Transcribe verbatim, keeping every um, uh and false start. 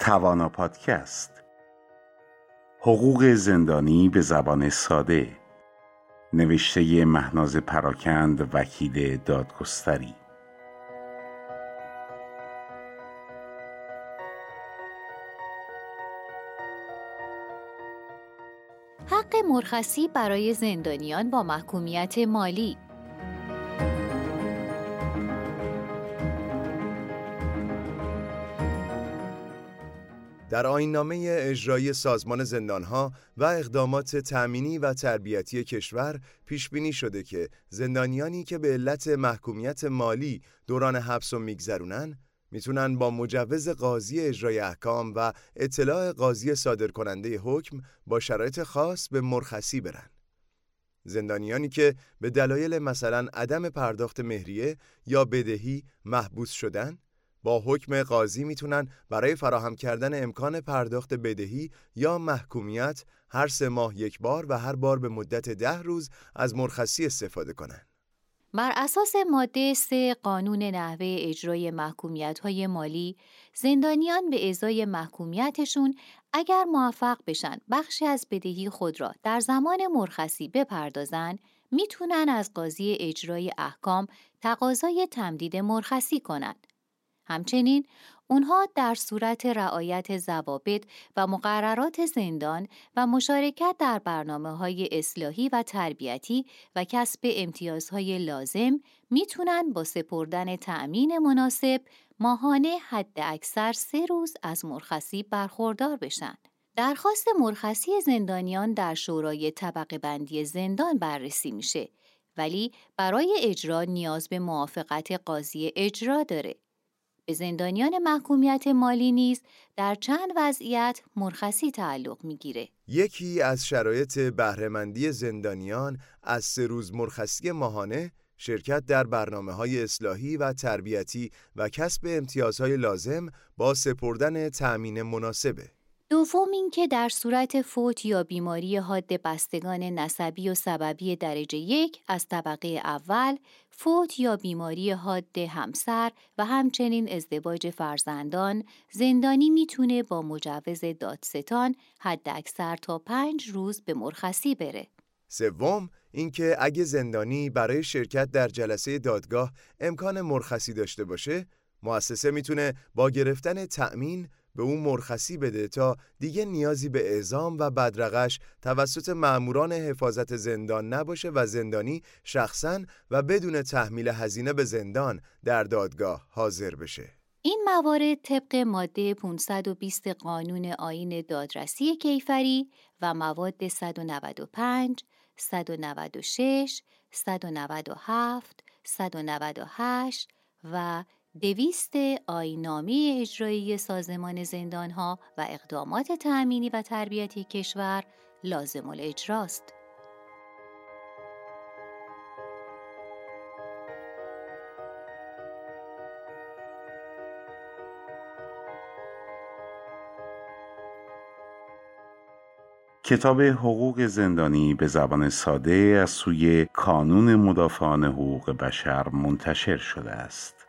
توانا پادکست، حقوق زندانی به زبان ساده، نوشته مهناز پراکند، وکیل دادگستری. حق مرخصی برای زندانیان با محکومیت مالی. در آیین‌نامه اجرایی سازمان زندانها و اقدامات تأمینی و تربیتی کشور پیش بینی شده که زندانیانی که به علت محکومیت مالی دوران حبس رو میگذرونن میتونن با مجوز قاضی اجرای احکام و اطلاع قاضی صادرکننده حکم با شرایط خاص به مرخصی برن. زندانیانی که به دلایل مثلا عدم پرداخت مهریه یا بدهی محبوس شدن با حکم قاضی میتونن برای فراهم کردن امکان پرداخت بدهی یا محکومیت هر سه ماه یک بار و هر بار به مدت ده روز از مرخصی استفاده کنن. بر اساس ماده سه قانون نحوه اجرای محکومیت‌های مالی، زندانیان به ازای محکومیتشون اگر موفق بشن بخشی از بدهی خود را در زمان مرخصی بپردازن، میتونن از قاضی اجرای احکام تقاضای تمدید مرخصی کنند. همچنین اونها در صورت رعایت ضوابط و مقررات زندان و مشارکت در برنامه‌های اصلاحی و تربیتی و کسب امتیازهای لازم میتونن با سپردن تأمین مناسب ماهانه حد اکثر سه روز از مرخصی برخوردار بشن. درخواست مرخصی زندانیان در شورای طبقه بندی زندان بررسی میشه، ولی برای اجرا نیاز به موافقت قاضی اجرا داره. به زندانیان محکومیت مالی نیز در چند وضعیت مرخصی تعلق میگیره. یکی از شرایط بهره‌مندی زندانیان از سه روز مرخصی ماهانه شرکت در برنامه‌های اصلاحی و تربیتی و کسب امتیازهای لازم با سپردن تأمین مناسبه. دوم اینکه در صورت فوت یا بیماری حاد بستگان نسبی و سببی درجه یک از طبقه اول، فوت یا بیماری حاد همسر و همچنین ازدواج فرزندان، زندانی میتونه با مجوز دادستان حد اکثر تا پنج روز به مرخصی بره. سوم اینکه اگه زندانی برای شرکت در جلسه دادگاه امکان مرخصی داشته باشه، مؤسسه میتونه با گرفتن تأمین به اون مرخصی بده تا دیگه نیازی به اعزام و بدرقش توسط مأموران حفاظت زندان نباشه و زندانی شخصاً و بدون تحمیل هزینه به زندان در دادگاه حاضر بشه. این موارد طبق ماده پانصد و بیست قانون آیین دادرسی کیفری و مواد صد و نود و پنج، صد و نود و شش، صد و نود و هفت، صد و نود و هشت و دویست آیین‌نامه اجرایی سازمان زندانها و اقدامات تأمینی و تربیتی کشور لازم الاجراست. کتاب حقوق زندانی به زبان ساده از سوی کانون مدافعان حقوق بشر منتشر شده است.